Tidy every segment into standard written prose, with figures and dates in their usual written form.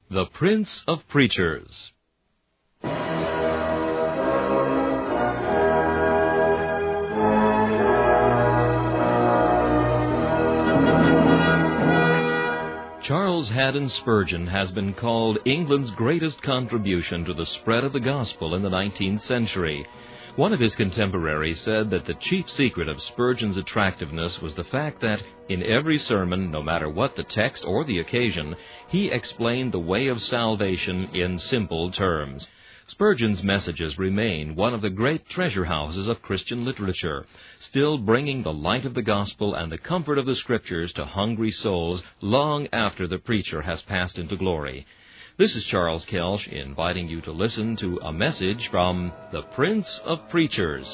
The Prince of Preachers. Charles Haddon Spurgeon has been called England's greatest contribution to the spread of the gospel in the 19th century. One of his contemporaries said that the chief secret of Spurgeon's attractiveness was the fact that, in every sermon, no matter what the text or the occasion, he explained the way of salvation in simple terms. Spurgeon's messages remain one of the great treasure houses of Christian literature, still bringing the light of the gospel and the comfort of the Scriptures to hungry souls long after the preacher has passed into glory. This is Charles Kelsch inviting you to listen to a message from the Prince of Preachers.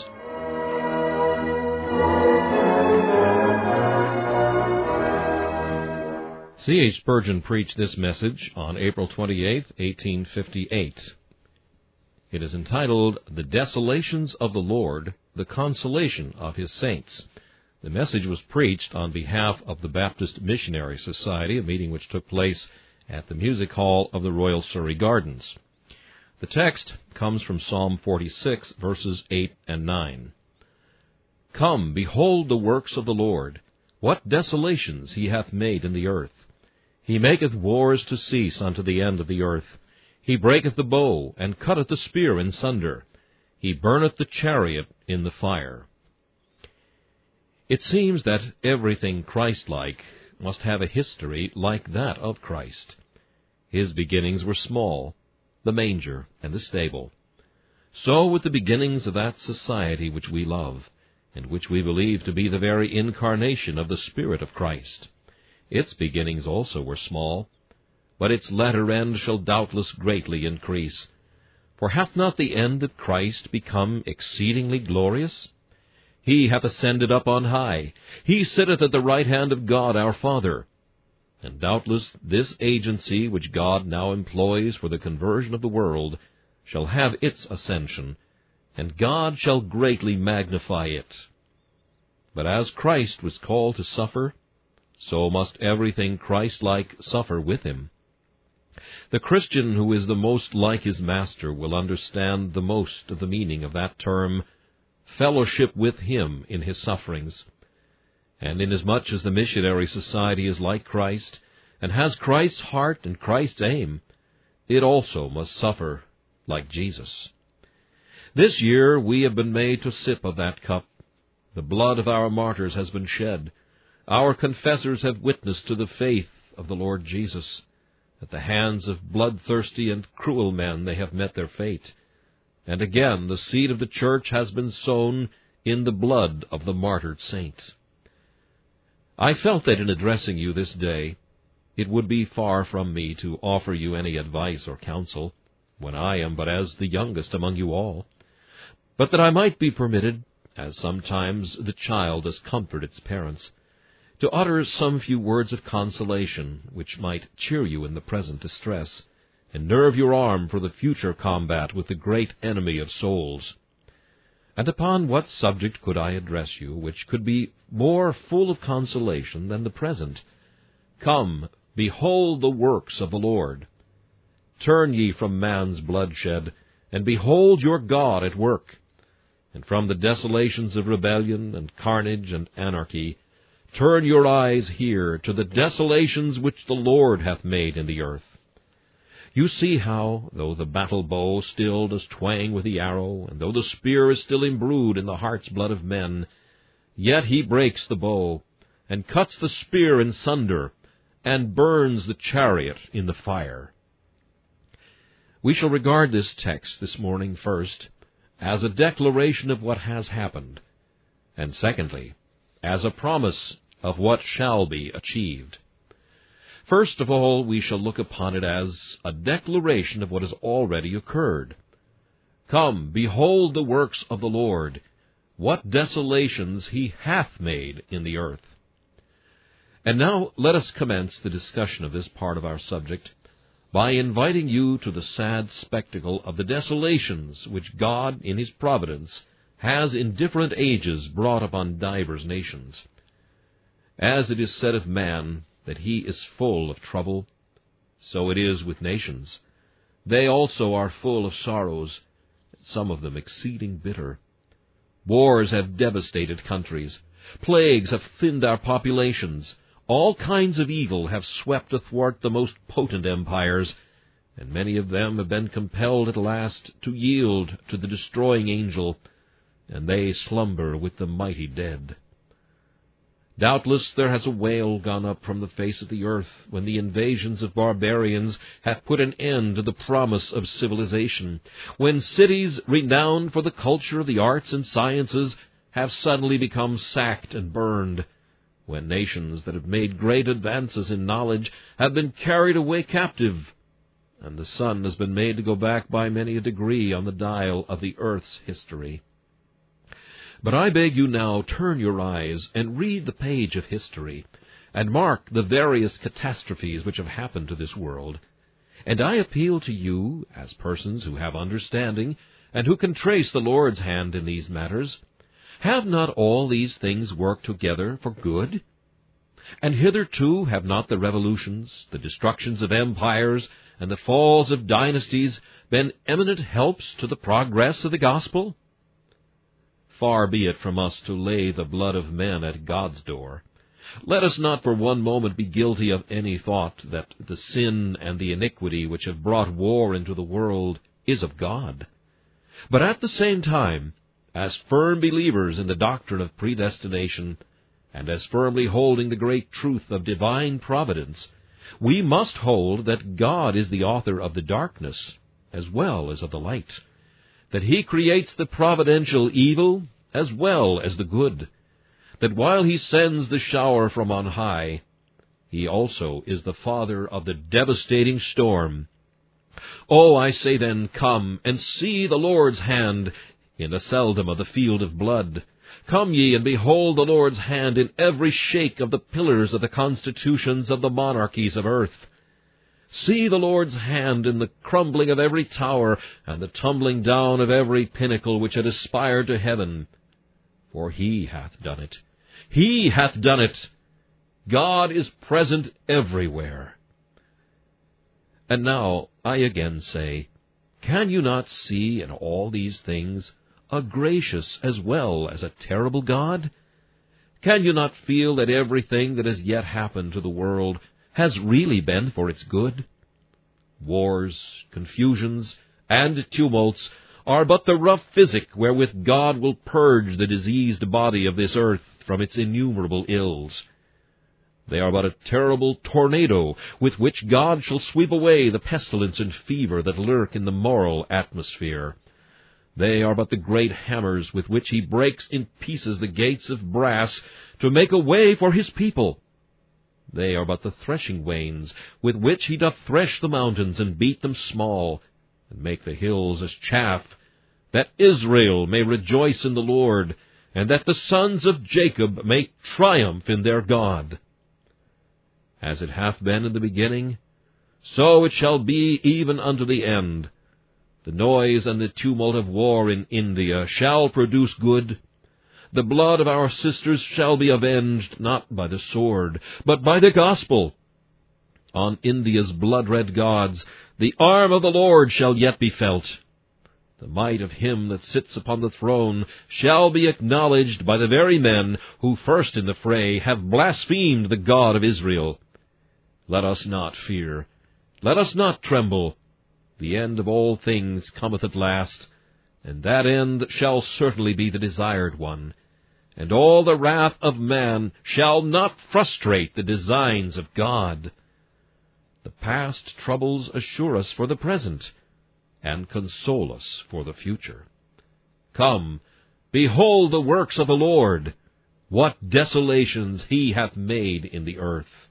C.H. Spurgeon preached this message on April 28, 1858. It is entitled, The Desolations of the Lord, the Consolation of His Saints. The message was preached on behalf of the Baptist Missionary Society, a meeting which took place at the Music Hall of the Royal Surrey Gardens. The text comes from Psalm 46, verses 8 and 9. Come, behold the works of the Lord, what desolations He hath made in the earth. He maketh wars to cease unto the end of the earth. He breaketh the bow, and cutteth the spear in sunder. He burneth the chariot in the fire. It seems that everything Christ-like must have a history like that of Christ. His beginnings were small, the manger and the stable. So with the beginnings of that society which we love, and which we believe to be the very incarnation of the Spirit of Christ. Its beginnings also were small, but its latter end shall doubtless greatly increase. For hath not the end of Christ become exceedingly glorious? He hath ascended up on high. He sitteth at the right hand of God our Father. And doubtless this agency which God now employs for the conversion of the world shall have its ascension, and God shall greatly magnify it. But as Christ was called to suffer, so must everything Christ-like suffer with Him. The Christian who is the most like his Master will understand the most of the meaning of that term, fellowship with Him in His sufferings. And inasmuch as the missionary society is like Christ, and has Christ's heart and Christ's aim, it also must suffer like Jesus. This year we have been made to sip of that cup. The blood of our martyrs has been shed. Our confessors have witnessed to the faith of the Lord Jesus. At the hands of bloodthirsty and cruel men they have met their fate. And again the seed of the church has been sown in the blood of the martyred saint. I felt that in addressing you this day, it would be far from me to offer you any advice or counsel, when I am but as the youngest among you all, but that I might be permitted, as sometimes the child does comfort its parents, to utter some few words of consolation which might cheer you in the present distress, and nerve your arm for the future combat with the great enemy of souls. And upon what subject could I address you, which could be more full of consolation than the present? Come, behold the works of the Lord. Turn ye from man's bloodshed, and behold your God at work. And from the desolations of rebellion and carnage and anarchy, turn your eyes here to the desolations which the Lord hath made in the earth. You see how, though the battle bow still does twang with the arrow, and though the spear is still imbrued in the heart's blood of men, yet He breaks the bow, and cuts the spear in sunder, and burns the chariot in the fire. We shall regard this text this morning first as a declaration of what has happened, and secondly, as a promise of what shall be achieved. First of all, we shall look upon it as a declaration of what has already occurred. Come, behold the works of the Lord, what desolations He hath made in the earth. And now let us commence the discussion of this part of our subject by inviting you to the sad spectacle of the desolations which God, in His providence, has in different ages brought upon divers nations. As it is said of man that he is full of trouble, So it is with nations. They also are full of sorrows, some of them exceeding bitter. Wars have devastated countries. Plagues have thinned our populations. All kinds of evil have swept athwart the most potent empires, and many of them have been compelled at last to yield to the destroying angel, and they slumber with the mighty dead. Doubtless there has a wail gone up from the face of the earth when the invasions of barbarians have put an end to the promise of civilization, when cities renowned for the culture of the arts and sciences have suddenly become sacked and burned, when nations that have made great advances in knowledge have been carried away captive, and the sun has been made to go back by many a degree on the dial of the earth's history. But I beg you now turn your eyes and read the page of history, and mark the various catastrophes which have happened to this world. And I appeal to you, as persons who have understanding, and who can trace the Lord's hand in these matters, have not all these things worked together for good? And hitherto have not the revolutions, the destructions of empires, and the falls of dynasties been eminent helps to the progress of the gospel? Far be it from us to lay the blood of men at God's door. Let us not for one moment be guilty of any thought that the sin and the iniquity which have brought war into the world is of God. But at the same time, as firm believers in the doctrine of predestination, and as firmly holding the great truth of divine providence, we must hold that God is the author of the darkness as well as of the light, that He creates the providential evil as well as the good, that while He sends the shower from on high, He also is the Father of the devastating storm. Oh, I say then, come and see the Lord's hand in the seldom of the field of blood. Come ye and behold the Lord's hand in every shake of the pillars of the constitutions of the monarchies of earth. See the Lord's hand in the crumbling of every tower, and the tumbling down of every pinnacle which had aspired to heaven. For He hath done it. He hath done it. God is present everywhere. And now I again say, can you not see in all these things a gracious as well as a terrible God? Can you not feel that everything that has yet happened to the world has really been for its good? Wars, confusions, and tumults are but the rough physic wherewith God will purge the diseased body of this earth from its innumerable ills. They are but a terrible tornado with which God shall sweep away the pestilence and fever that lurk in the moral atmosphere. They are but the great hammers with which He breaks in pieces the gates of brass to make a way for His people. They are but the threshing wains with which He doth thresh the mountains and beat them small, and make the hills as chaff, that Israel may rejoice in the Lord, and that the sons of Jacob may triumph in their God. As it hath been in the beginning, so it shall be even unto the end. The noise and the tumult of war in India shall produce good. The blood of our sisters shall be avenged, not by the sword, but by the gospel. On India's blood-red gods the arm of the Lord shall yet be felt. The might of Him that sits upon the throne shall be acknowledged by the very men who first in the fray have blasphemed the God of Israel. Let us not fear. Let us not tremble. The end of all things cometh at last, and that end shall certainly be the desired one. And all the wrath of man shall not frustrate the designs of God. The past troubles assure us for the present, and console us for the future. Come, behold the works of the Lord, what desolations He hath made in the earth.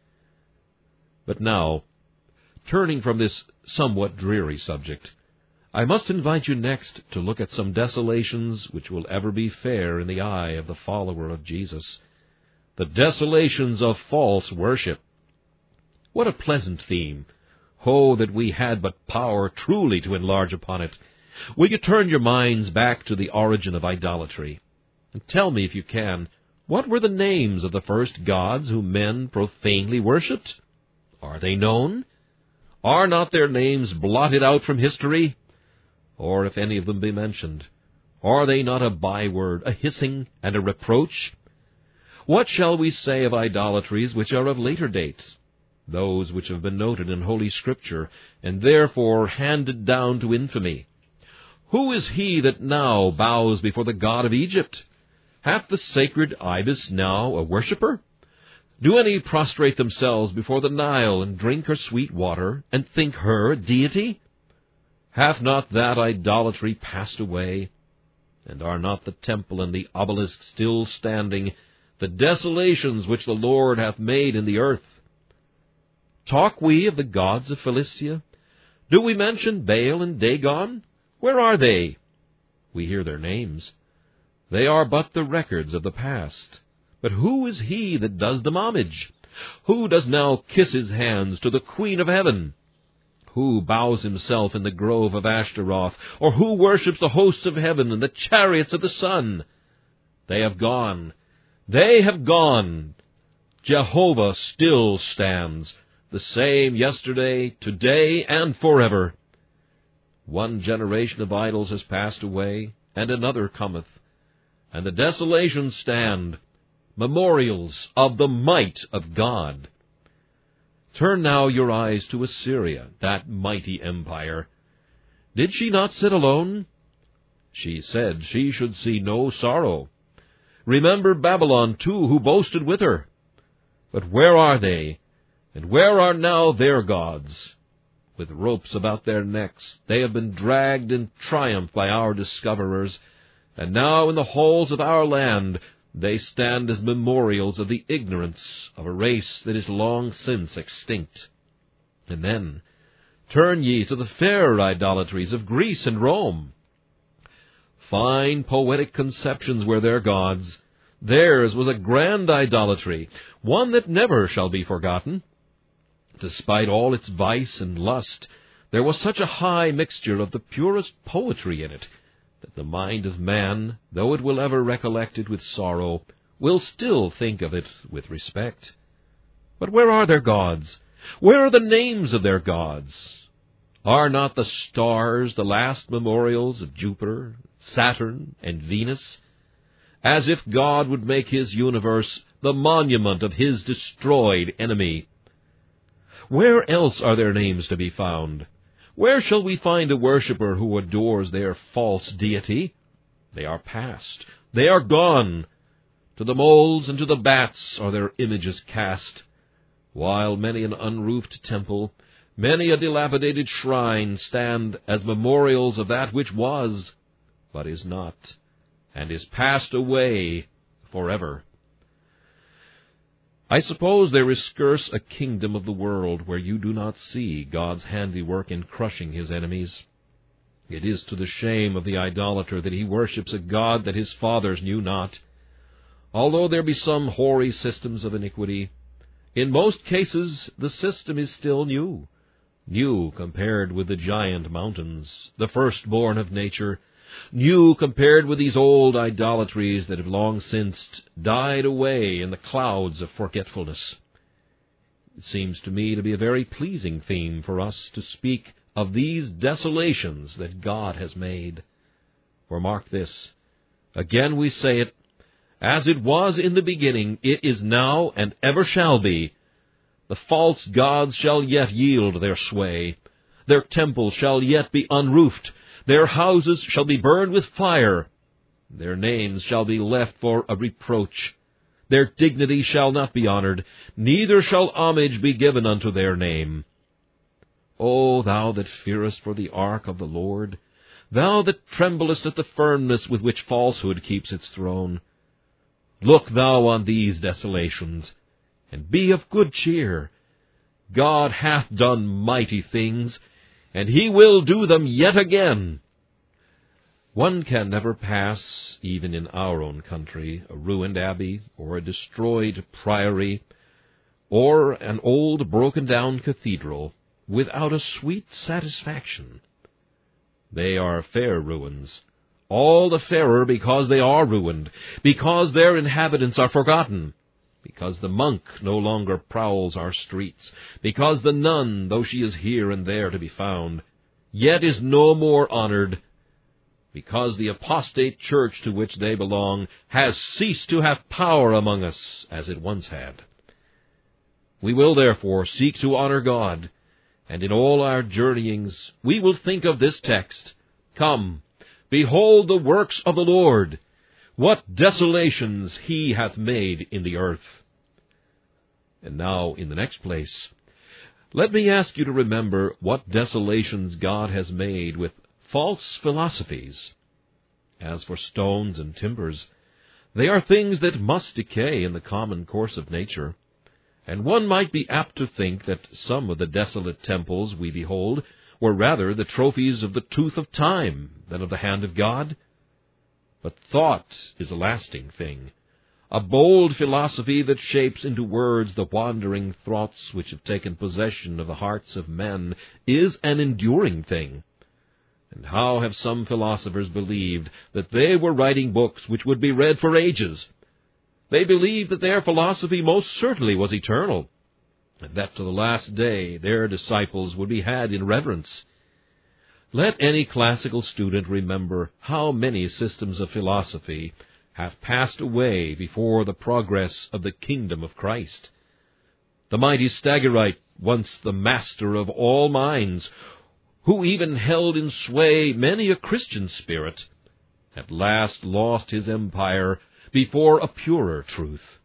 But now, turning from this somewhat dreary subject, I must invite you next to look at some desolations which will ever be fair in the eye of the follower of Jesus, the desolations of false worship. What a pleasant theme! Oh, that we had but power truly to enlarge upon it. Will you turn your minds back to the origin of idolatry, and tell me, if you can, what were the names of the first gods whom men profanely worshipped? Are they known? Are not their names blotted out from history? Or if any of them be mentioned, are they not a byword, a hissing, and a reproach? What shall we say of idolatries which are of later date, those which have been noted in Holy Scripture, and therefore handed down to infamy? Who is he that now bows before the god of Egypt? Hath the sacred ibis now a worshipper? Do any prostrate themselves before the Nile, and drink her sweet water, and think her a deity? Hath not that idolatry passed away? And are not the temple and the obelisk still standing, the desolations which the Lord hath made in the earth? Talk we of the gods of Philistia? Do we mention Baal and Dagon? Where are they? We hear their names. They are but the records of the past. But who is he that does them homage? Who does now kiss his hands to the Queen of Heaven? Who bows himself in the grove of Ashtaroth? Or who worships the hosts of heaven and the chariots of the sun? They have gone. They have gone. Jehovah still stands, the same yesterday, today, and forever. One generation of idols has passed away, and another cometh, and the desolations stand, memorials of the might of God. Turn now your eyes to Assyria, that mighty empire. Did she not sit alone? She said she should see no sorrow. Remember Babylon, too, who boasted with her. But where are they, and where are now their gods? With ropes about their necks, they have been dragged in triumph by our discoverers, and now in the halls of our land they stand as memorials of the ignorance of a race that is long since extinct. And then turn ye to the fairer idolatries of Greece and Rome. Fine poetic conceptions were their gods. Theirs was a grand idolatry, one that never shall be forgotten. Despite all its vice and lust, there was such a high mixture of the purest poetry in it, that the mind of man, though it will ever recollect it with sorrow, will still think of it with respect. But where are their gods? Where are the names of their gods? Are not the stars the last memorials of Jupiter, Saturn, and Venus? As if God would make his universe the monument of his destroyed enemy. Where else are their names to be found? Where shall we find a worshipper who adores their false deity? They are past. They are gone. To the moles and to the bats are their images cast, while many an unroofed temple, many a dilapidated shrine stand as memorials of that which was, but is not, and is passed away forever. I suppose there is scarce a kingdom of the world where you do not see God's handiwork in crushing his enemies. It is to the shame of the idolater that he worships a God that his fathers knew not. Although there be some hoary systems of iniquity, in most cases the system is still new, new compared with the giant mountains, the firstborn of nature, new compared with these old idolatries that have long since died away in the clouds of forgetfulness. It seems to me to be a very pleasing theme for us to speak of these desolations that God has made. For mark this, again we say it, as it was in the beginning, it is now, and ever shall be. The false gods shall yet yield their sway. Their temples shall yet be unroofed. Their houses shall be burned with fire. Their names shall be left for a reproach. Their dignity shall not be honored, neither shall homage be given unto their name. O thou that fearest for the ark of the Lord, thou that tremblest at the firmness with which falsehood keeps its throne, look thou on these desolations, and be of good cheer. God hath done mighty things, and he will do them yet again. One can never pass, even in our own country, a ruined abbey, or a destroyed priory, or an old broken-down cathedral, without a sweet satisfaction. They are fair ruins, all the fairer because they are ruined, because their inhabitants are forgotten, because the monk no longer prowls our streets, because the nun, though she is here and there to be found, yet is no more honored, because the apostate church to which they belong has ceased to have power among us as it once had. We will therefore seek to honor God, and in all our journeyings we will think of this text, "Come, behold the works of the Lord, what desolations he hath made in the earth." And now, in the next place, let me ask you to remember what desolations God has made with false philosophies. As for stones and timbers, they are things that must decay in the common course of nature, and one might be apt to think that some of the desolate temples we behold were rather the trophies of the tooth of time than of the hand of God. But thought is a lasting thing, a bold philosophy that shapes into words the wandering thoughts which have taken possession of the hearts of men is an enduring thing. And how have some philosophers believed that they were writing books which would be read for ages? They believed that their philosophy most certainly was eternal, and that to the last day their disciples would be had in reverence. Let any classical student remember how many systems of philosophy have passed away before the progress of the kingdom of Christ. The mighty Stagirite, once the master of all minds, who even held in sway many a Christian spirit, at last lost his empire before a purer truth.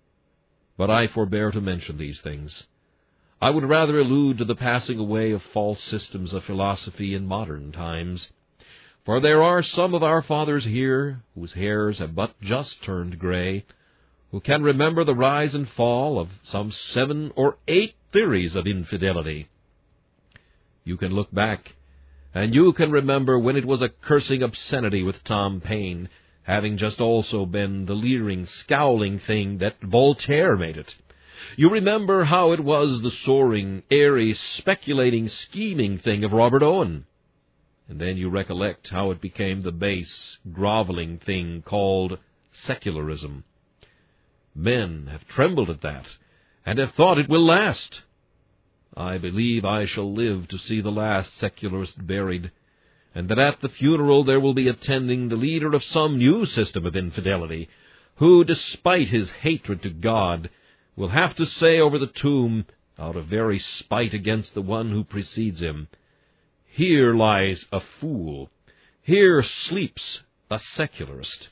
But I forbear to mention these things. I would rather allude to the passing away of false systems of philosophy in modern times, for there are some of our fathers here whose hairs have but just turned gray, who can remember the rise and fall of some 7 or 8 theories of infidelity. You can look back, and you can remember when it was a cursing obscenity with Tom Paine, having just also been the leering, scowling thing that Voltaire made it. You remember how it was the soaring, airy, speculating, scheming thing of Robert Owen. And then you recollect how it became the base, groveling thing called secularism. Men have trembled at that, and have thought it will last. I believe I shall live to see the last secularist buried, and that at the funeral there will be attending the leader of some new system of infidelity, who, despite his hatred to God, will have to say over the tomb, out of very spite against the one who precedes him, "Here lies a fool. Here sleeps a secularist."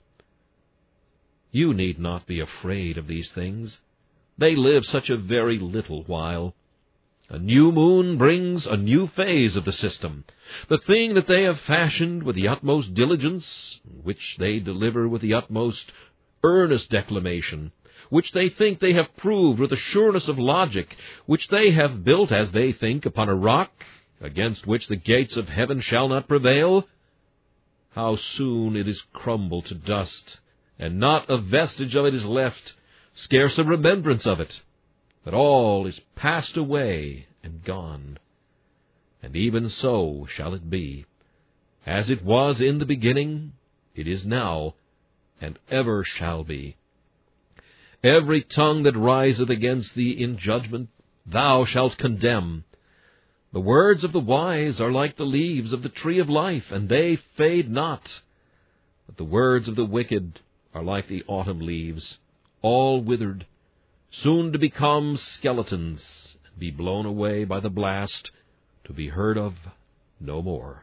You need not be afraid of these things. They live such a very little while. A new moon brings a new phase of the system, the thing that they have fashioned with the utmost diligence, which they deliver with the utmost earnest declamation, which they think they have proved with a sureness of logic, which they have built, as they think, upon a rock, against which the gates of heaven shall not prevail. How soon it is crumbled to dust, and not a vestige of it is left, scarce a remembrance of it, but all is passed away and gone. And even so shall it be. As it was in the beginning, it is now, and ever shall be. Every tongue that riseth against thee in judgment thou shalt condemn. The words of the wise are like the leaves of the tree of life, and they fade not. But the words of the wicked are like the autumn leaves, all withered, soon to become skeletons, and be blown away by the blast, to be heard of no more.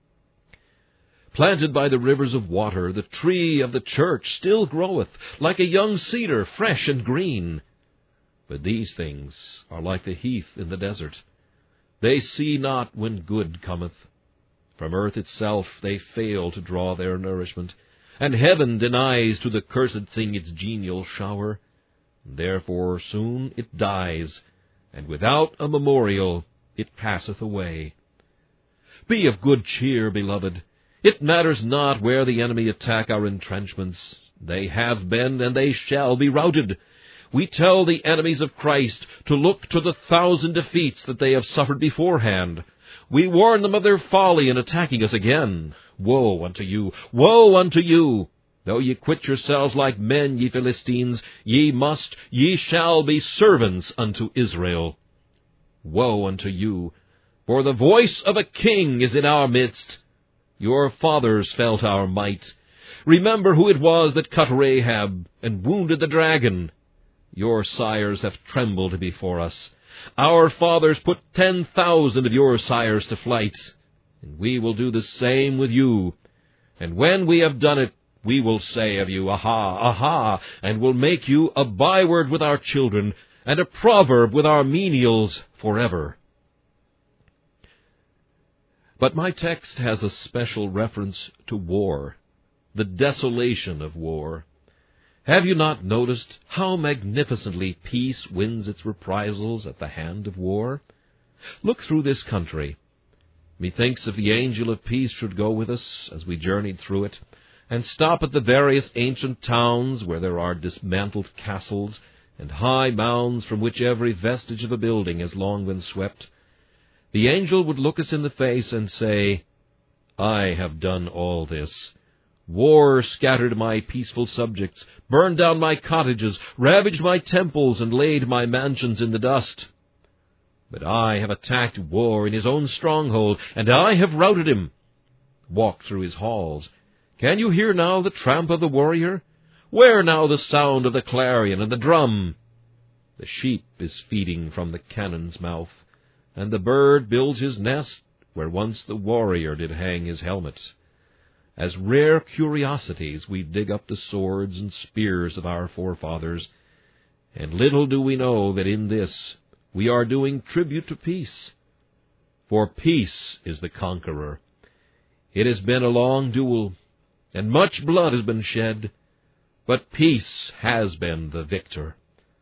Planted by the rivers of water, the tree of the church still groweth, like a young cedar, fresh and green. But these things are like the heath in the desert. They see not when good cometh. From earth itself they fail to draw their nourishment, and heaven denies to the cursed thing its genial shower. Therefore soon it dies, and without a memorial it passeth away. Be of good cheer, beloved. It matters not where the enemy attack our entrenchments. They have been, and they shall be routed. We tell the enemies of Christ to look to the 1,000 defeats that they have suffered beforehand. We warn them of their folly in attacking us again. Woe unto you! Woe unto you! Though ye quit yourselves like men, ye Philistines, ye shall be servants unto Israel. Woe unto you! For the voice of a king is in our midst. Your fathers felt our might. Remember who it was that cut Rahab and wounded the dragon. Your sires have trembled before us. Our fathers put 10,000 of your sires to flight, and we will do the same with you. And when we have done it, we will say of you, Aha, aha, and will make you a byword with our children, and a proverb with our menials forever. But my text has a special reference to war, the desolation of war. Have you not noticed how magnificently peace wins its reprisals at the hand of war? Look through this country. Methinks if the angel of peace should go with us as we journeyed through it, and stop at the various ancient towns where there are dismantled castles and high mounds from which every vestige of a building has long been swept, the angel would look us in the face and say, I have done all this. War scattered my peaceful subjects, burned down my cottages, ravaged my temples, and laid my mansions in the dust. But I have attacked war in his own stronghold, and I have routed him. Walk through his halls. Can you hear now the tramp of the warrior? Where now the sound of the clarion and the drum? The sheep is feeding from the cannon's mouth, and the bird builds his nest where once the warrior did hang his helmet. As rare curiosities we dig up the swords and spears of our forefathers, and little do we know that in this we are doing tribute to peace. For peace is the conqueror. It has been a long duel, and much blood has been shed, but peace has been the victor.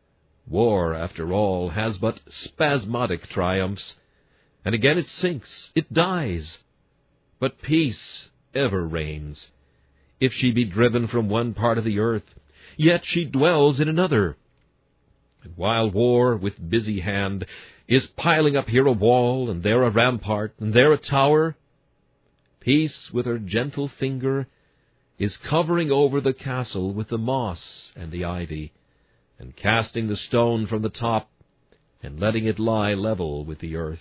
War, after all, has but spasmodic triumphs, and again it sinks, it dies. But peace ever reigns. If she be driven from one part of the earth, yet she dwells in another. And while war, with busy hand, is piling up here a wall, and there a rampart, and there a tower, peace, with her gentle finger, is covering over the castle with the moss and the ivy, and casting the stone from the top, and letting it lie level with the earth.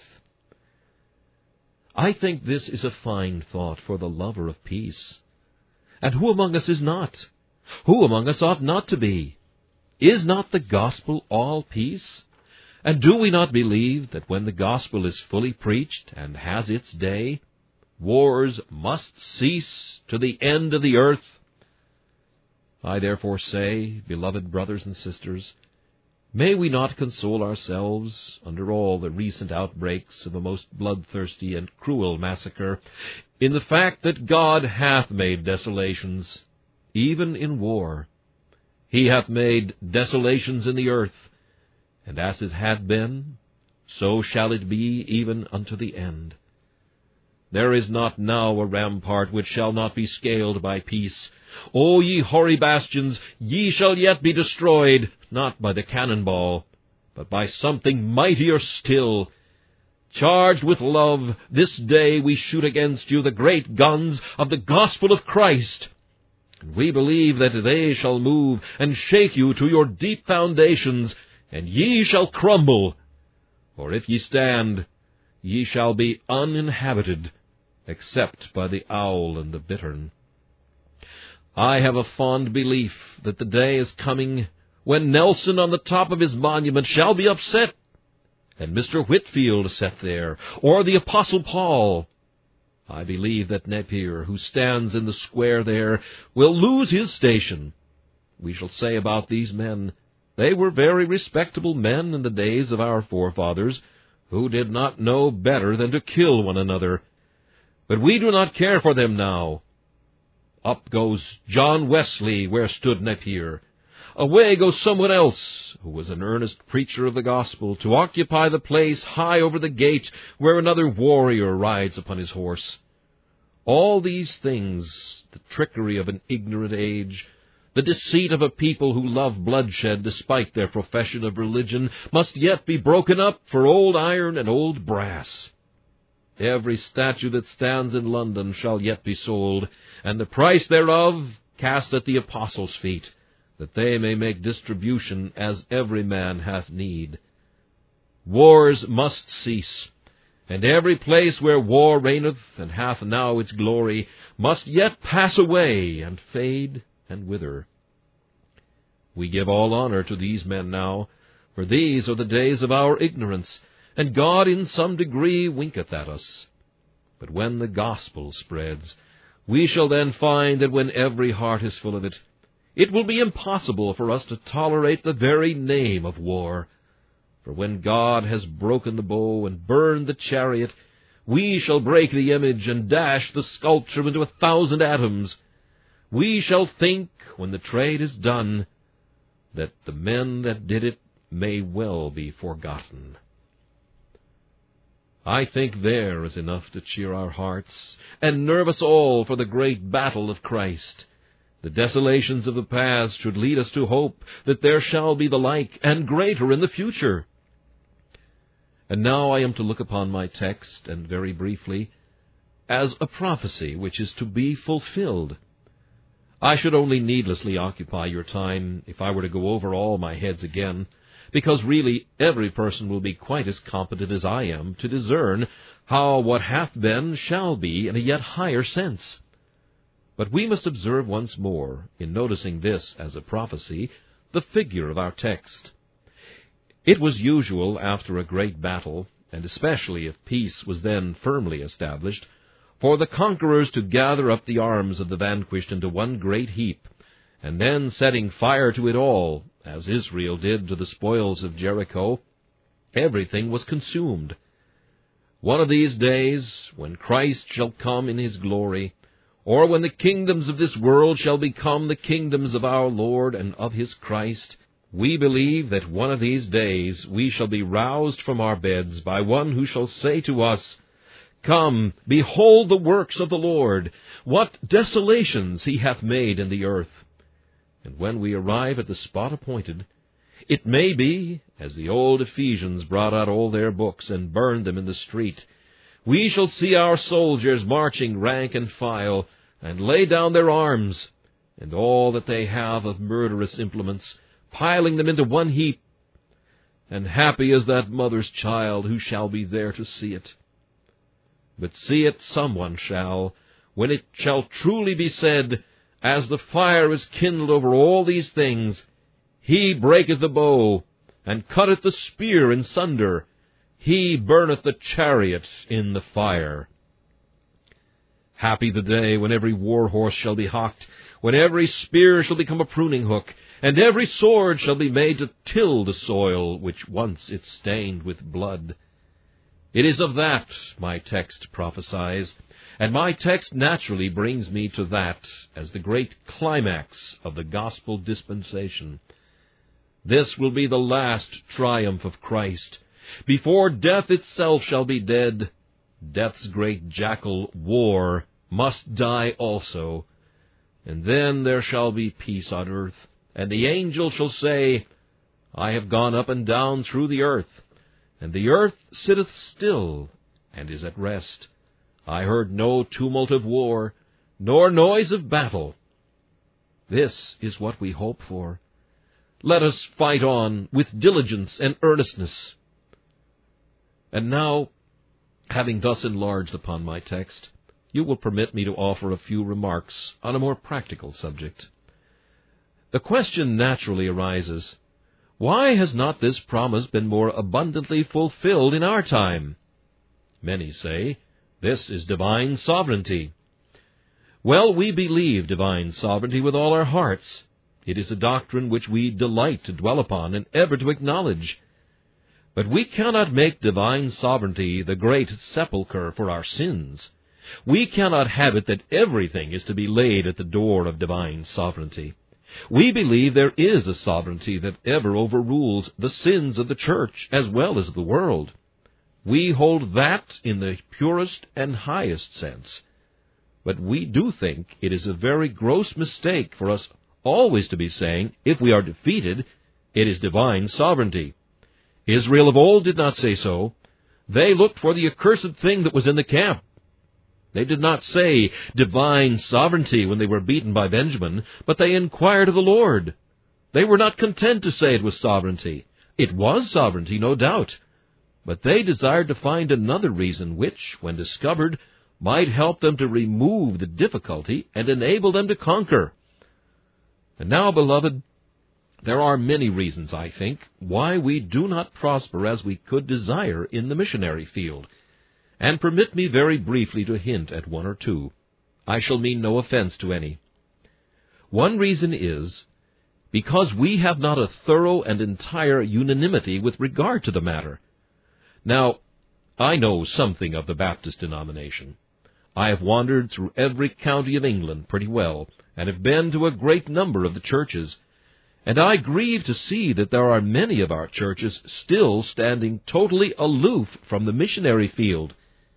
I think this is a fine thought for the lover of peace. And who among us is not? Who among us ought not to be? Is not the gospel all peace? And do we not believe that when the gospel is fully preached and has its day, wars must cease to the end of the earth? I therefore say, beloved brothers and sisters, may we not console ourselves, under all the recent outbreaks of a most bloodthirsty and cruel massacre, in the fact that God hath made desolations, even in war. He hath made desolations in the earth, and as it had been, so shall it be even unto the end. There is not now a rampart which shall not be scaled by peace. O ye hoary bastions, ye shall yet be destroyed, not by the cannonball, but by something mightier still. Charged with love, this day we shoot against you the great guns of the gospel of Christ. And we believe that they shall move and shake you to your deep foundations, and ye shall crumble. For if ye stand, ye shall be uninhabited, except by the owl and the bittern. I have a fond belief that the day is coming when Nelson on the top of his monument shall be upset, and Mr. Whitfield set there, or the Apostle Paul. I believe that Napier, who stands in the square there, will lose his station. We shall say about these men, they were very respectable men in the days of our forefathers, who did not know better than to kill one another. But we do not care for them now. Up goes John Wesley where stood Napier. Away goes someone else, who was an earnest preacher of the gospel, to occupy the place high over the gate where another warrior rides upon his horse. All these things, the trickery of an ignorant age, the deceit of a people who love bloodshed despite their profession of religion, must yet be broken up for old iron and old brass. Every statue that stands in London shall yet be sold, and the price thereof cast at the apostles' feet, that they may make distribution as every man hath need. Wars must cease, and every place where war reigneth and hath now its glory must yet pass away and fade and wither. We give all honor to these men now, for these are the days of our ignorance, and God in some degree winketh at us. But when the gospel spreads, we shall then find that when every heart is full of it, it will be impossible for us to tolerate the very name of war. For when God has broken the bow and burned the chariot, we shall break the image and dash the sculpture into 1,000 atoms. We shall think, when the trade is done, that the men that did it may well be forgotten. I think there is enough to cheer our hearts and nerve us all for the great battle of Christ. The desolations of the past should lead us to hope that there shall be the like and greater in the future. And now I am to look upon my text, and very briefly, as a prophecy which is to be fulfilled. I should only needlessly occupy your time if I were to go over all my heads again, because really every person will be quite as competent as I am to discern how what hath been shall be in a yet higher sense. But we must observe once more, in noticing this as a prophecy, the figure of our text. It was usual after a great battle, and especially if peace was then firmly established, for the conquerors to gather up the arms of the vanquished into one great heap, and then setting fire to it all, as Israel did to the spoils of Jericho, everything was consumed. One of these days, when Christ shall come in his glory, or when the kingdoms of this world shall become the kingdoms of our Lord and of his Christ, we believe that one of these days we shall be roused from our beds by one who shall say to us, Come, behold the works of the Lord, what desolations he hath made in the earth. And when we arrive at the spot appointed, it may be, as the old Ephesians brought out all their books and burned them in the street, we shall see our soldiers marching rank and file, and lay down their arms, and all that they have of murderous implements, piling them into one heap. And happy is that mother's child who shall be there to see it. But see it someone shall, when it shall truly be said, As the fire is kindled over all these things, he breaketh the bow, and cutteth the spear in sunder, he burneth the chariot in the fire. Happy the day when every war horse shall be hocked, when every spear shall become a pruning hook, and every sword shall be made to till the soil which once it stained with blood. It is of that my text prophesies, and my text naturally brings me to that as the great climax of the gospel dispensation. This will be the last triumph of Christ. Before death itself shall be dead, death's great jackal, war, must die also. And then there shall be peace on earth, and the angel shall say, I have gone up and down through the earth, and the earth sitteth still, and is at rest. I heard no tumult of war, nor noise of battle. This is what we hope for. Let us fight on with diligence and earnestness. And now, having thus enlarged upon my text, you will permit me to offer a few remarks on a more practical subject. The question naturally arises, why has not this promise been more abundantly fulfilled in our time? Many say, this is divine sovereignty. Well, we believe divine sovereignty with all our hearts. It is a doctrine which we delight to dwell upon and ever to acknowledge. But we cannot make divine sovereignty the great sepulchre for our sins. We cannot have it that everything is to be laid at the door of divine sovereignty. We believe there is a sovereignty that ever overrules the sins of the church as well as of the world. We hold that in the purest and highest sense. But we do think it is a very gross mistake for us always to be saying, if we are defeated, it is divine sovereignty. Israel of old did not say so. They looked for the accursed thing that was in the camp. They did not say divine sovereignty when they were beaten by Benjamin, but they inquired of the Lord. They were not content to say it was sovereignty. It was sovereignty, no doubt. But they desired to find another reason which, when discovered, might help them to remove the difficulty and enable them to conquer. And now, beloved, there are many reasons, I think, why we do not prosper as we could desire in the missionary field. And permit me very briefly to hint at one or two. I shall mean no offense to any. One reason is because we have not a thorough and entire unanimity with regard to the matter. Now, I know something of the Baptist denomination. I have wandered through every county of England pretty well, and have been to a great number of the churches, and I grieve to see that there are many of our churches still standing totally aloof from the missionary field.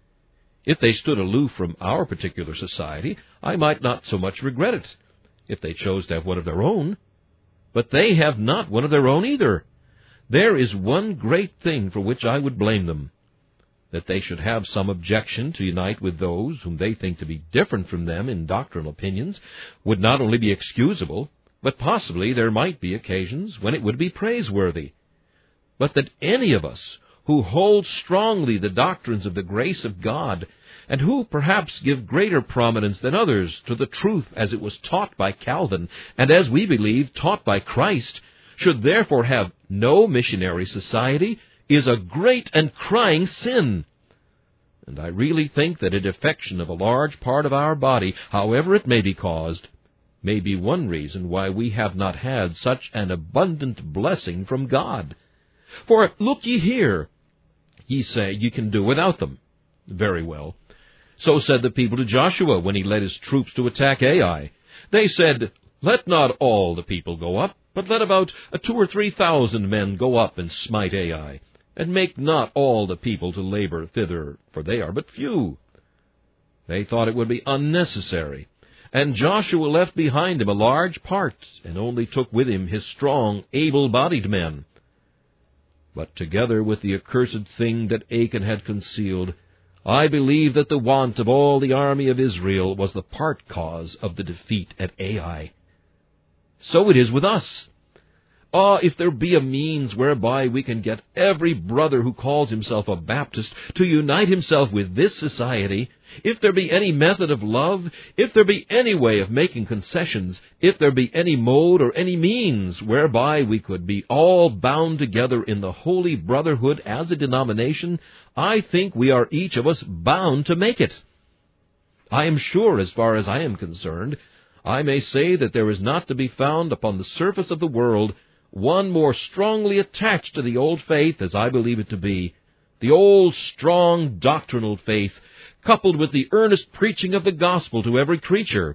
If they stood aloof from our particular society, I might not so much regret it, if they chose to have one of their own. But they have not one of their own either. There is one great thing for which I would blame them. That they should have some objection to unite with those whom they think to be different from them in doctrinal opinions would not only be excusable, but possibly there might be occasions when it would be praiseworthy. But that any of us who hold strongly the doctrines of the grace of God, and who perhaps give greater prominence than others to the truth as it was taught by Calvin, and as we believe taught by Christ, should therefore have no missionary society, is a great and crying sin. And I really think that a defection of a large part of our body, however it may be caused, may be one reason why we have not had such an abundant blessing from God. For look ye here, ye say ye can do without them. Very well. So said the people to Joshua when he led his troops to attack Ai. They said, Let not all the people go up, but let about 2,000 or 3,000 men go up and smite Ai, and make not all the people to labor thither, for they are but few. They thought it would be unnecessary, and Joshua left behind him a large part, and only took with him his strong, able-bodied men. But together with the accursed thing that Achan had concealed, I believe that the want of all the army of Israel was the part cause of the defeat at Ai. So it is with us. If there be a means whereby we can get every brother who calls himself a Baptist to unite himself with this society, if there be any method of love, if there be any way of making concessions, if there be any mode or any means whereby we could be all bound together in the holy brotherhood as a denomination, I think we are each of us bound to make it. I am sure, as far as I am concerned, I may say that there is not to be found upon the surface of the world one more strongly attached to the old faith, as I believe it to be, the old strong doctrinal faith, coupled with the earnest preaching of the gospel to every creature.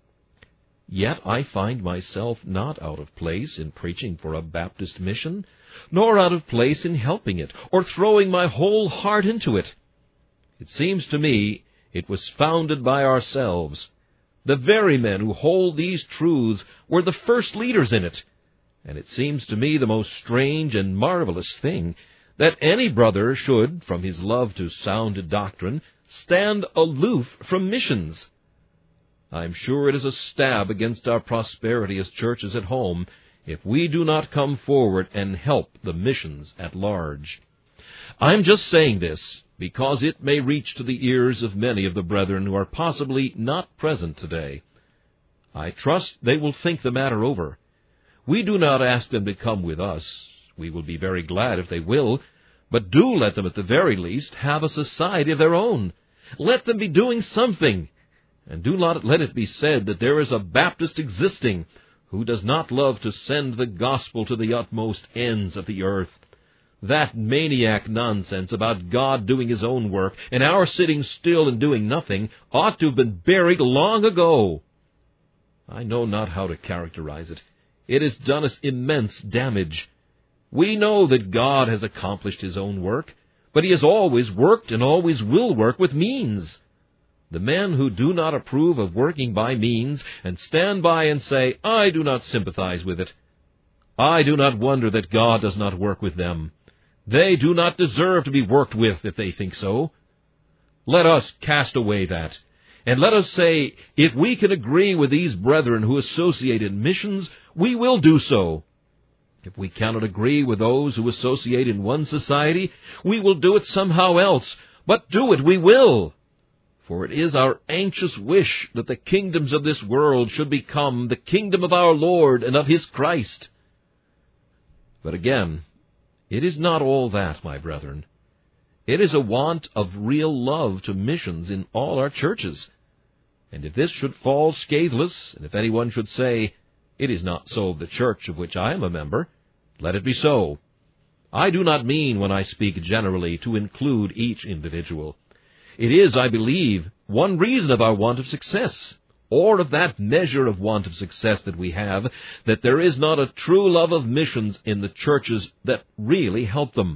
Yet I find myself not out of place in preaching for a Baptist mission, nor out of place in helping it, or throwing my whole heart into it. It seems to me it was founded by ourselves. The very men who hold these truths were the first leaders in it. And it seems to me the most strange and marvelous thing that any brother should, from his love to sound doctrine, stand aloof from missions. I am sure it is a stab against our prosperity as churches at home if we do not come forward and help the missions at large. I am just saying this because it may reach to the ears of many of the brethren who are possibly not present today. I trust they will think the matter over. We do not ask them to come with us. We will be very glad if they will, but do let them at the very least have a society of their own. Let them be doing something, and do not let it be said that there is a Baptist existing who does not love to send the gospel to the utmost ends of the earth. That maniac nonsense about God doing His own work and our sitting still and doing nothing ought to have been buried long ago. I know not how to characterize it. It has done us immense damage. We know that God has accomplished His own work, but He has always worked and always will work with means. The men who do not approve of working by means and stand by and say, I do not sympathize with it, I do not wonder that God does not work with them. They do not deserve to be worked with if they think so. Let us cast away that, And let us say, if we can agree with these brethren who associate in missions, we will do so. If we cannot agree with those who associate in one society, we will do it somehow else. But do it we will. For it is our anxious wish that the kingdoms of this world should become the kingdom of our Lord and of His Christ. But again, it is not all that, my brethren. It is a want of real love to missions in all our churches. And if this should fall scatheless, and if anyone should say, "It is not so of the church of which I am a member," let it be so. I do not mean, when I speak generally, to include each individual. It is, I believe, one reason of our want of success, or of that measure of want of success that we have, that there is not a true love of missions in the churches that really help them.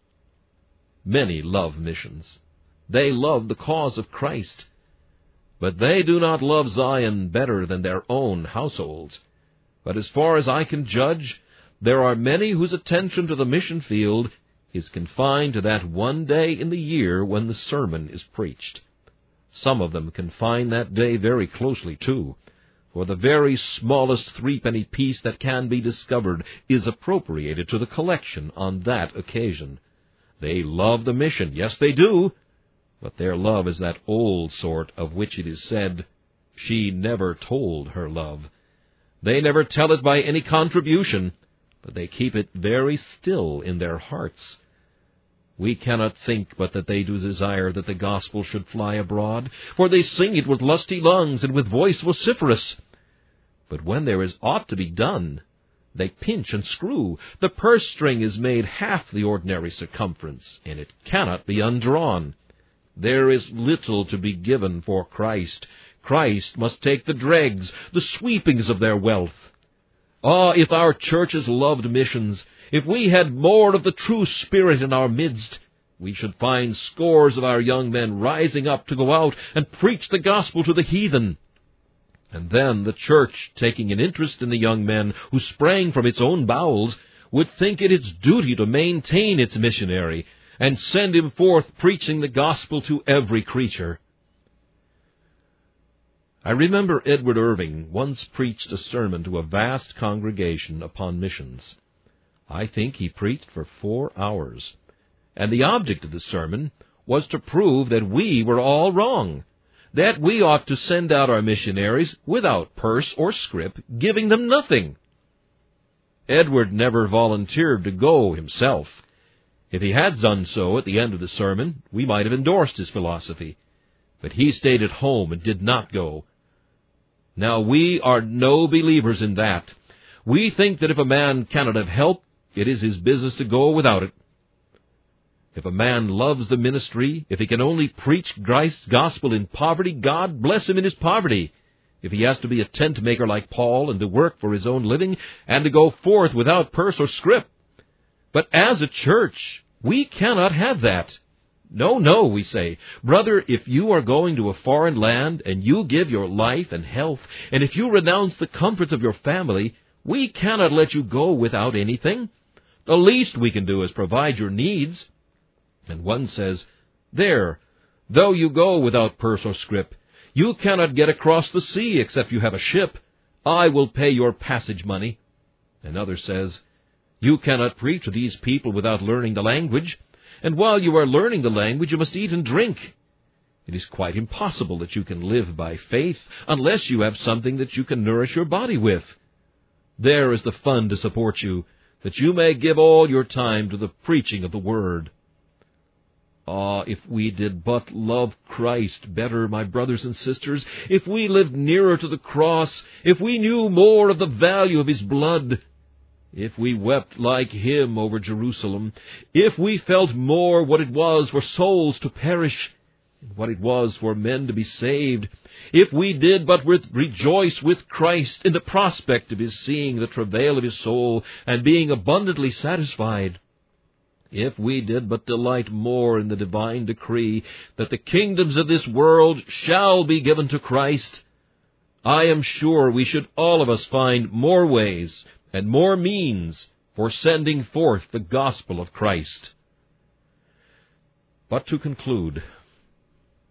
Many love missions. They love the cause of Christ. But they do not love Zion better than their own households. But as far as I can judge, there are many whose attention to the mission field is confined to that one day in the year when the sermon is preached. Some of them confine that day very closely, too, for the very smallest threepenny piece that can be discovered is appropriated to the collection on that occasion. They love the mission, yes, they do, but their love is that old sort of which it is said, "She never told her love." They never tell it by any contribution, but they keep it very still in their hearts. We cannot think but that they do desire that the gospel should fly abroad, for they sing it with lusty lungs and with voice vociferous. But when there is aught to be done, they pinch and screw. The purse string is made half the ordinary circumference, and it cannot be undrawn. There is little to be given for Christ. Christ must take the dregs, the sweepings of their wealth. Ah, if our churches loved missions, if we had more of the true spirit in our midst, we should find scores of our young men rising up to go out and preach the gospel to the heathen. And then the church, taking an interest in the young men who sprang from its own bowels, would think it its duty to maintain its missionary and send him forth preaching the gospel to every creature. I remember Edward Irving once preached a sermon to a vast congregation upon missions. I think he preached for 4 hours, and the object of the sermon was to prove that we were all wrong, that we ought to send out our missionaries without purse or scrip, giving them nothing. Edward never volunteered to go himself. If he had done so at the end of the sermon, we might have endorsed his philosophy. But he stayed at home and did not go. Now, we are no believers in that. We think that if a man cannot have help, it is his business to go without it. If a man loves the ministry, if he can only preach Christ's gospel in poverty, God bless him in his poverty. If he has to be a tent maker like Paul and to work for his own living and to go forth without purse or scrip. But as a church, we cannot have that. No, no, we say, brother, if you are going to a foreign land and you give your life and health, and if you renounce the comforts of your family, we cannot let you go without anything. The least we can do is provide your needs. And one says, there, though you go without purse or scrip, you cannot get across the sea except you have a ship. I will pay your passage money. Another says, you cannot preach to these people without learning the language, and while you are learning the language, you must eat and drink. It is quite impossible that you can live by faith unless you have something that you can nourish your body with. There is the fund to support you, that you may give all your time to the preaching of the Word. Ah, if we did but love Christ better, my brothers and sisters, if we lived nearer to the cross, if we knew more of the value of His blood, if we wept like Him over Jerusalem, if we felt more what it was for souls to perish, and what it was for men to be saved, if we did but rejoice with Christ in the prospect of His seeing the travail of His soul and being abundantly satisfied, if we did but delight more in the divine decree that the kingdoms of this world shall be given to Christ, I am sure we should all of us find more ways and more means for sending forth the gospel of Christ. But to conclude,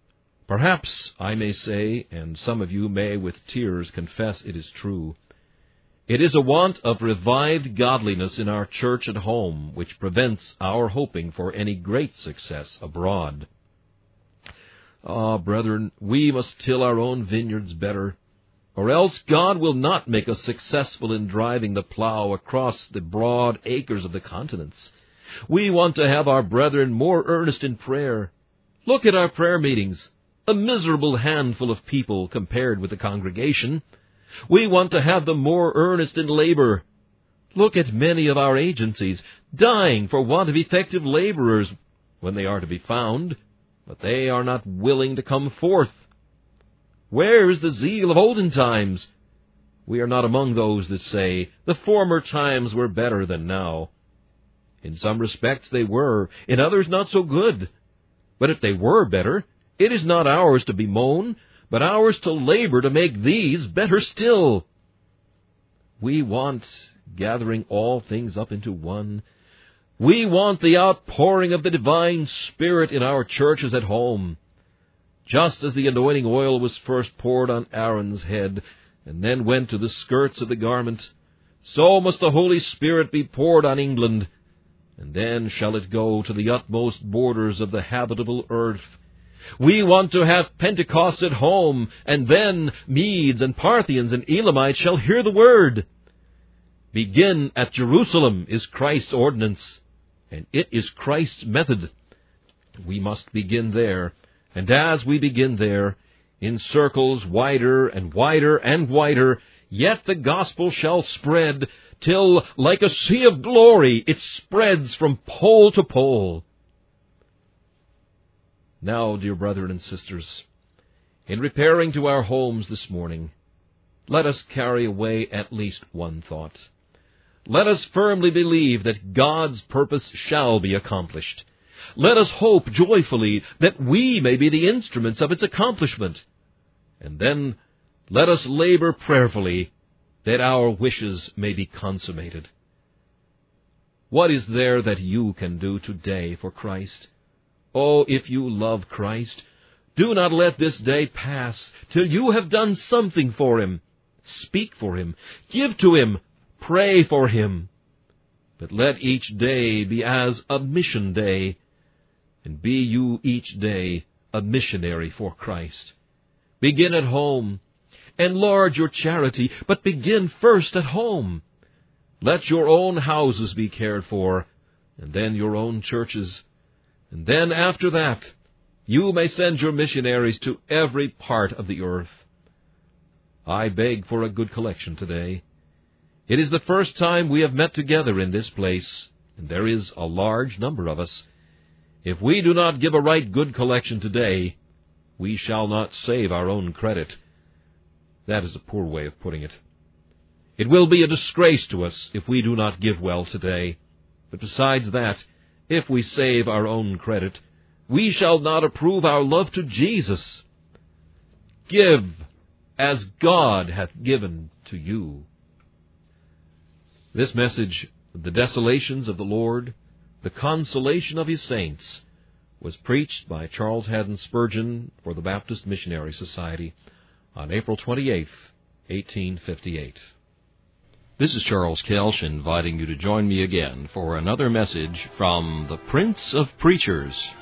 Perhaps I may say, and some of you may with tears confess it is true, it is a want of revived godliness in our church at home which prevents our hoping for any great success abroad. Ah, brethren, we must till our own vineyards better, or else God will not make us successful in driving the plow across the broad acres of the continents. We want to have our brethren more earnest in prayer. Look at our prayer meetings, a miserable handful of people compared with the congregation. We want to have them more earnest in labor. Look at many of our agencies, dying for want of effective laborers when they are to be found, but they are not willing to come forth. Where is the zeal of olden times? We are not among those that say, the former times were better than now. In some respects they were, in others not so good. But if they were better, it is not ours to bemoan, but ours to labor to make these better still. We want gathering all things up into one. We want the outpouring of the divine Spirit in our churches at home. Just as the anointing oil was first poured on Aaron's head, and then went to the skirts of the garment, so must the Holy Spirit be poured on England, and then shall it go to the utmost borders of the habitable earth. We want to have Pentecost at home, and then Medes and Parthians and Elamites shall hear the word. Begin at Jerusalem is Christ's ordinance, and it is Christ's method. We must begin there, and as we begin there, in circles wider and wider and wider, yet the gospel shall spread, till, like a sea of glory, it spreads from pole to pole. Now, dear brethren and sisters, in repairing to our homes this morning, let us carry away at least one thought. Let us firmly believe that God's purpose shall be accomplished. Let us hope joyfully that we may be the instruments of its accomplishment. And then let us labor prayerfully that our wishes may be consummated. What is there that you can do today for Christ? Oh, if you love Christ, do not let this day pass till you have done something for Him. Speak for Him, give to Him, pray for Him. But let each day be as a mission day, and be you each day a missionary for Christ. Begin at home. Enlarge your charity, but begin first at home. Let your own houses be cared for, and then your own churches. And then after that, you may send your missionaries to every part of the earth. I beg for a good collection today. It is the first time we have met together in this place, and there is a large number of us. If we do not give a right good collection today, we shall not save our own credit. That is a poor way of putting it. It will be a disgrace to us if we do not give well today. But besides that, if we save our own credit, we shall not approve our love to Jesus. Give as God hath given to you. This message, The Desolations of the Lord, the Consolation of His Saints, was preached by Charles Haddon Spurgeon for the Baptist Missionary Society on April 28, 1858. This is Charles Kelsch inviting you to join me again for another message from the Prince of Preachers.